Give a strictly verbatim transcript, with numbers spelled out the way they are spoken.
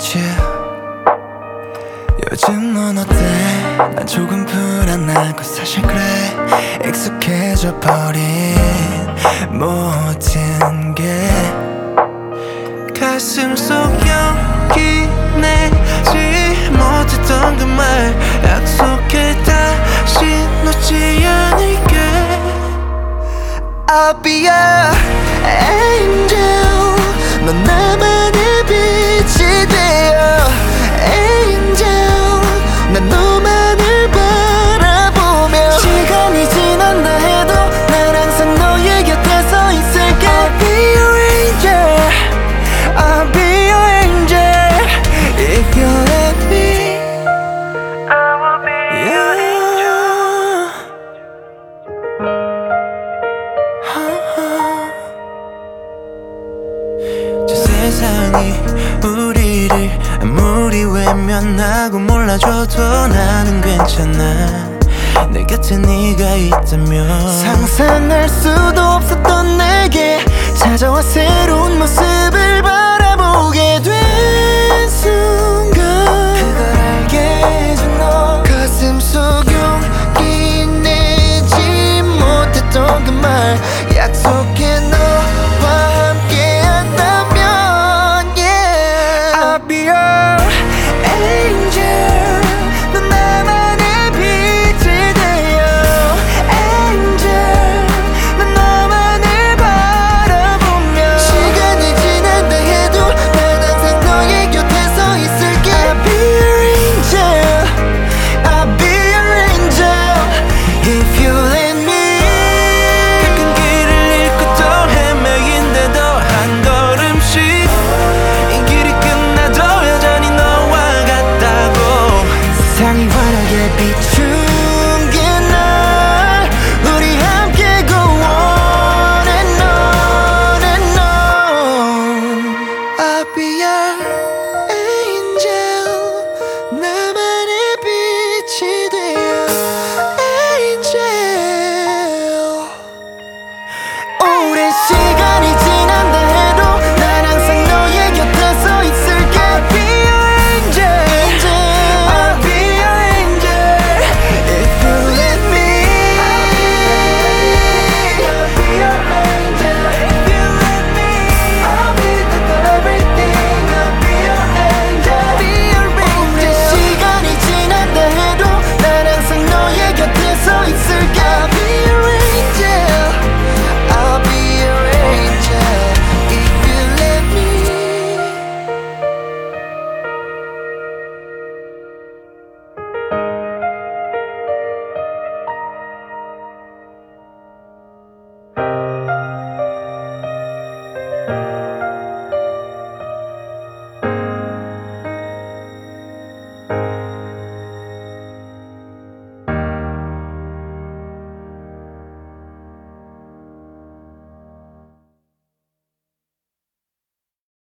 about you. 요즘 넌 어때? 난 조금 불안하고 사실 그래. 익숙해져 버린 모든 게 가슴 속 용기 내지 못했던 그 말 약속해 다시 놓지 않을게. I'll be your angel. 넌 나만의 빛이 되어 Angel. 난 너만을 바라보며 시간이 지난다 해도 난 항상 너의 곁에 서 있을게. I'll be your angel. I'll be your angel. If you let me, I will be your angel. 저 세상이 우리를 아무리 외면하고 몰라줘도 나는 괜찮아. 내 곁에 네가 있다면 상상할 수도 없었던 내게 찾아와 새로운 모습을 바라보게 된 순간 그걸 알게 해준 너 가슴 속 용기 내지 못했던 그 말 약속해 너와 함께 한다면 yeah. I'll be your